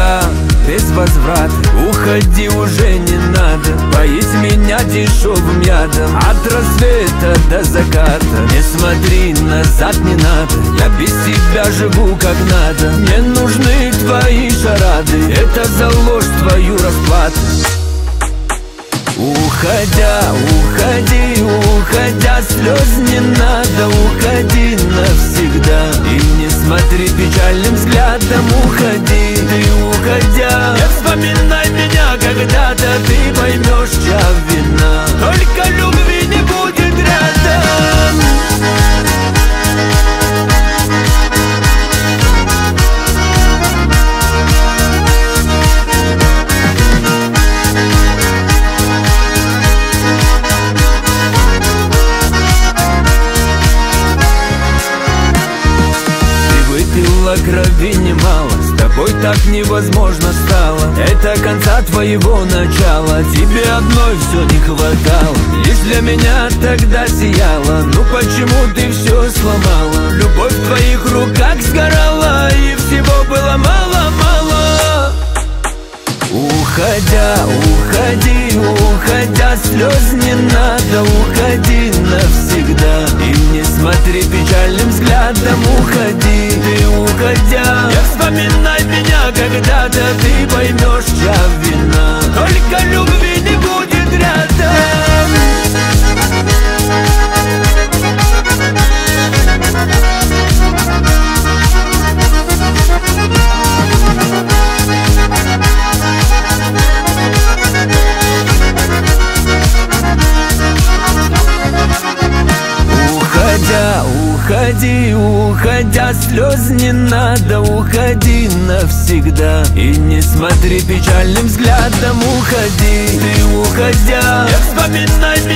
уходя без возврата. Уходи, уже не надо поить меня дешевым ядом. От рассвета до заката не смотри назад, не надо. Я без тебя живу как надо. Мне нужны твои шарады, это за ложь твою расплату. Уходя, уходи, уходя, слез не надо. Уходи навсегда и не смотри печальным взглядом. Уходи, ты уходя, не вспоминай меня когда-то. Ты поймешь, чья вина, только любви не будет рядом. Крови немало, с тобой так невозможно стало. Это конца твоего начала, тебе одной все не хватало. Лишь для меня тогда сияла, ну почему ты все сломала? Любовь в твоих руках сгорала, и всего было мало-мало. Уходя, уходи, уходя, слез не надо. Уходи навсегда и не смотри печальным взглядом. Уходи, ты уходя, не вспоминай меня когда-то. Ты поймешь, чья вина, только любви не будет рядом. Уходи, уходя, слез не надо. Уходи навсегда и не смотри печальным взглядом. Уходи, ты уходя, не вспоминай